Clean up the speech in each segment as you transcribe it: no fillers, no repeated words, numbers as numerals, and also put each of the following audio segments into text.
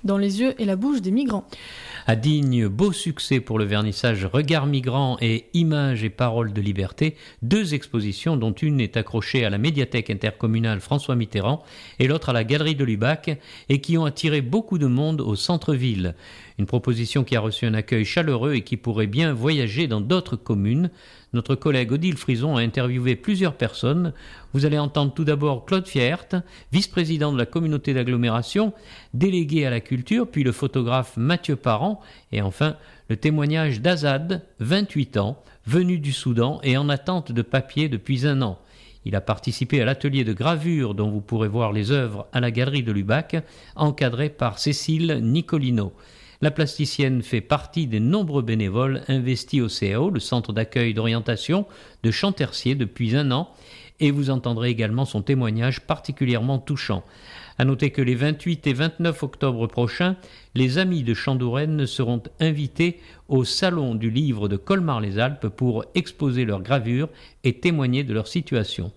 dans les yeux et la bouche des migrants. À Digne, beau succès pour le vernissage Regards migrants et Images et paroles de liberté, 2 expositions dont une est accrochée à la médiathèque intercommunale François Mitterrand et l'autre à la galerie de Lubac et qui ont attiré beaucoup de monde au centre-ville. Une proposition qui a reçu un accueil chaleureux et qui pourrait bien voyager dans d'autres communes. Notre collègue Odile Frison a interviewé plusieurs personnes. Vous allez entendre tout d'abord Claude Fiert, vice-président de la communauté d'agglomération, délégué à la culture, puis le photographe Mathieu Parent, et enfin le témoignage d'Azad, 28 ans, venu du Soudan et en attente de papier depuis 1 an. Il a participé à l'atelier de gravure dont vous pourrez voir les œuvres à la galerie de Lubac, encadré par Cécile Nicolino. La plasticienne fait partie des nombreux bénévoles investis au CAO, le centre d'accueil d'orientation de Champtercier, depuis 1 an, et vous entendrez également son témoignage particulièrement touchant. À noter que les 28 et 29 octobre prochains, les Amis de Chandourène seront invités au Salon du Livre de Colmar-les-Alpes pour exposer leurs gravures et témoigner de leur situation.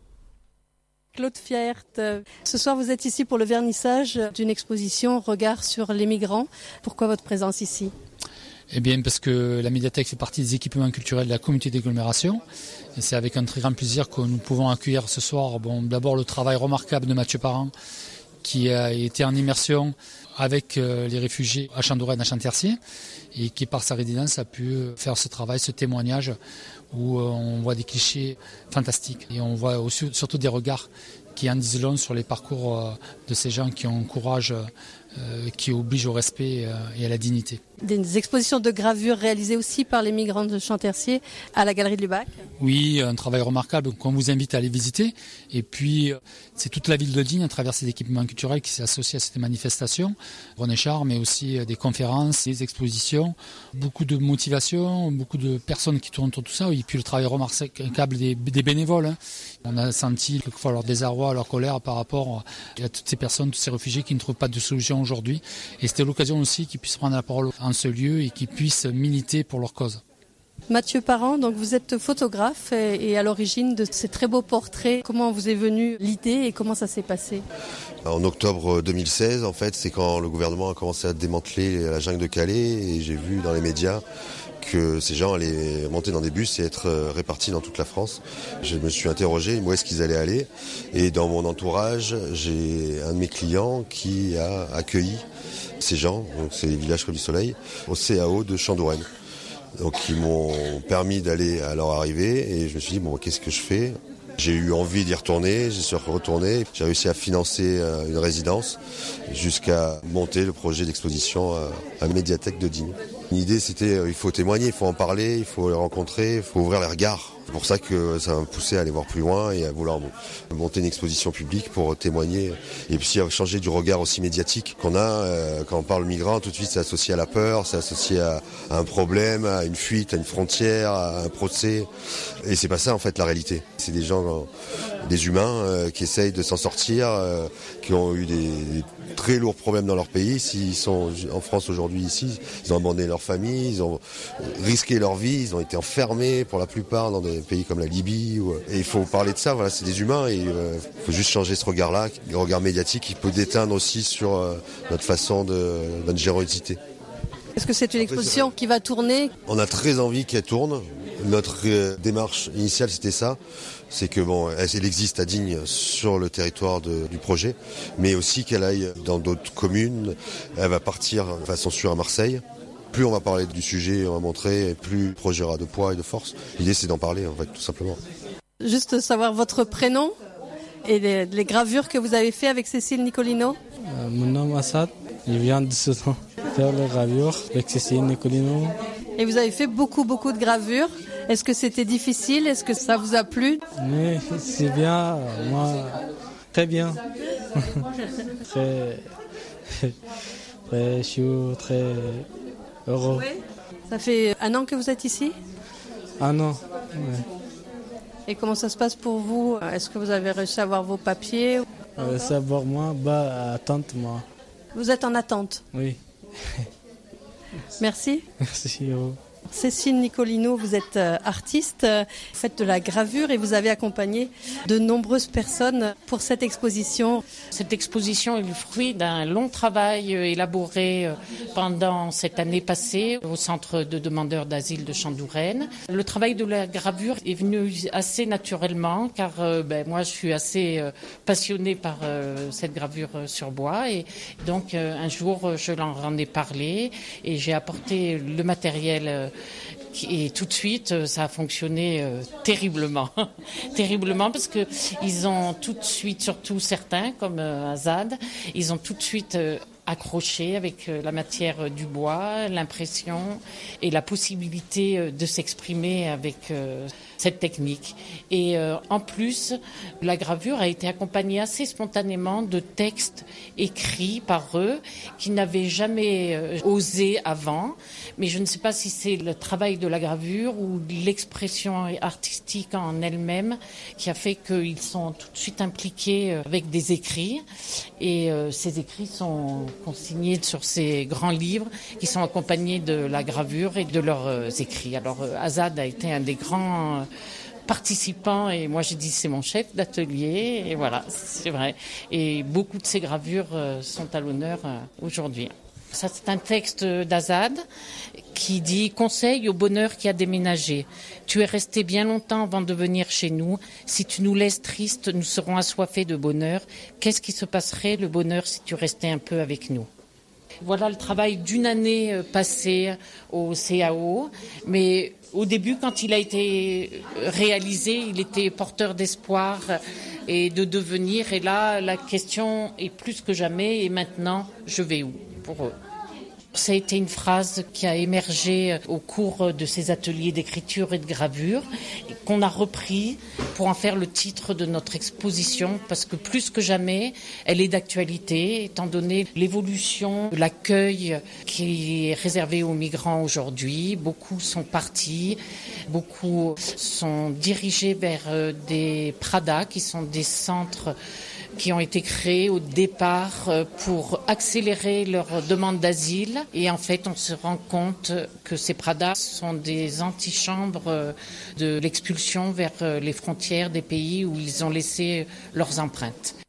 Claude Fiert, ce soir vous êtes ici pour le vernissage d'une exposition Regard sur les migrants. Pourquoi votre présence ici ? Eh bien parce que la médiathèque fait partie des équipements culturels de la communauté d'agglomération. Et c'est avec un très grand plaisir que nous pouvons accueillir ce soir d'abord le travail remarquable de Mathieu Parent qui a été en immersion avec les réfugiés à Chandourène, à Champtercier, et qui par sa résidence a pu faire ce travail, ce témoignage où on voit des clichés fantastiques et on voit aussi, surtout des regards qui en disent long sur les parcours de ces gens qui ont un courage qui oblige au respect et à la dignité. Des expositions de gravures réalisées aussi par les migrants de Champtercier à la galerie de Lubac. Oui, un travail remarquable qu'on vous invite à aller visiter. Et puis, c'est toute la ville de Digne, à travers ces équipements culturels, qui s'est associée à cette manifestation. René Char, mais aussi des conférences, des expositions, beaucoup de motivation, beaucoup de personnes qui tournent autour de tout ça. Et puis le travail remarquable des bénévoles. On a senti quelquefois leur désarroi, leur colère par rapport à toutes ces personnes, tous ces réfugiés qui ne trouvent pas de solution aujourd'hui. Et c'était l'occasion aussi qu'ils puissent prendre la parole en ce lieu et qu'ils puissent militer pour leur cause. Mathieu Parent, donc vous êtes photographe et à l'origine de ces très beaux portraits. Comment vous est venue l'idée et comment ça s'est passé ? En octobre 2016, en fait, c'est quand le gouvernement a commencé à démanteler la jungle de Calais et j'ai vu dans les médias que ces gens allaient monter dans des bus et être répartis dans toute la France. Je me suis interrogé, où est-ce qu'ils allaient aller ? Et dans mon entourage, j'ai un de mes clients qui a accueilli ces gens, donc c'est les villages Creux du Soleil, au CAO de Chandourène. Donc ils m'ont permis d'aller à leur arrivée et je me suis dit, qu'est-ce que je fais ? J'ai eu envie d'y retourner, j'y suis retourné, j'ai réussi à financer une résidence jusqu'à monter le projet d'exposition à la médiathèque de Digne. L'idée c'était, il faut témoigner, il faut en parler, il faut les rencontrer, il faut ouvrir les regards. C'est pour ça que ça m'a poussé à aller voir plus loin et à vouloir monter une exposition publique pour témoigner et puis à changer du regard aussi médiatique qu'on a quand on parle migrant, tout de suite c'est associé à la peur, c'est associé à un problème, à une fuite, à une frontière, à un procès et c'est pas ça en fait la réalité. C'est des gens, des humains qui essayent de s'en sortir, qui ont eu des très lourds problèmes dans leur pays. S'ils sont en France aujourd'hui ici, ils ont abandonné leur famille, ils ont risqué leur vie, ils ont été enfermés pour la plupart dans des pays comme la Libye. Et il faut parler de ça, voilà, c'est des humains et il faut juste changer ce regard-là, le regard médiatique qui peut déteindre aussi sur notre façon notre générosité. Est-ce que c'est une exposition qui va tourner ? On a très envie qu'elle tourne. Notre démarche initiale c'était ça. C'est que elle existe à Digne sur le territoire du projet, mais aussi qu'elle aille dans d'autres communes. Elle va partir de façon sûre à Marseille. Plus on va parler du sujet, on va montrer, plus le projet aura de poids et de force. L'idée c'est d'en parler en fait, tout simplement. Juste savoir votre prénom et les gravures que vous avez fait avec Cécile Nicolino. Mon nom est Assad, je viens de Soudan. Faire les gravures avec Cécile Nicolino. Et vous avez fait beaucoup de gravures. Est-ce que c'était difficile ? Est-ce que ça vous a plu ? Oui, c'est bien, moi, très bien. Je suis très heureux. Oui. Ça fait 1 an que vous êtes ici ? 1 an, oui. Et comment ça se passe pour vous ? Est-ce que vous avez réussi à avoir vos papiers ? Savoir moi, attente moi. Vous êtes en attente ? Oui. Merci. Merci. Cécile Nicolino, vous êtes artiste, vous faites de la gravure et vous avez accompagné de nombreuses personnes pour cette exposition. Cette exposition est le fruit d'un long travail élaboré pendant cette année passée au centre de demandeurs d'asile de Chandourène. Le travail de la gravure est venu assez naturellement car moi je suis assez passionnée par cette gravure sur bois et donc un jour je leur en ai parlé et j'ai apporté le matériel et tout de suite ça a fonctionné terriblement terriblement parce que ils ont tout de suite, surtout certains comme Azad, ils ont tout de suite accroché avec la matière du bois, l'impression et la possibilité de s'exprimer avec cette technique. Et en plus, la gravure a été accompagnée assez spontanément de textes écrits par eux qui n'avaient jamais osé avant. Mais je ne sais pas si c'est le travail de la gravure ou l'expression artistique en elle-même qui a fait qu'ils sont tout de suite impliqués avec des écrits. Et ces écrits sont consignés sur ces grands livres qui sont accompagnés de la gravure et de leurs écrits. Alors Azad a été un des grands participants et moi j'ai dit c'est mon chef d'atelier et voilà, c'est vrai. Et beaucoup de ces gravures sont à l'honneur aujourd'hui. Ça, c'est un texte d'Azad qui dit « Conseil au bonheur qui a déménagé. Tu es resté bien longtemps avant de venir chez nous. Si tu nous laisses tristes, nous serons assoiffés de bonheur. Qu'est-ce qui se passerait, le bonheur, si tu restais un peu avec nous ?» Voilà le travail d'une année passée au CAO. Mais au début, quand il a été réalisé, il était porteur d'espoir et de devenir. Et là, la question est plus que jamais. Et maintenant, je vais où pour eux? Ça a été une phrase qui a émergé au cours de ces ateliers d'écriture et de gravure, qu'on a repris pour en faire le titre de notre exposition, parce que plus que jamais, elle est d'actualité, étant donné l'évolution de l'accueil qui est réservé aux migrants aujourd'hui. Beaucoup sont partis, beaucoup sont dirigés vers des PRADA, qui sont des centres qui ont été créés au départ pour accélérer leur demande d'asile. Et en fait, on se rend compte que ces PRADA sont des antichambres de l'expulsion vers les frontières des pays où ils ont laissé leurs empreintes.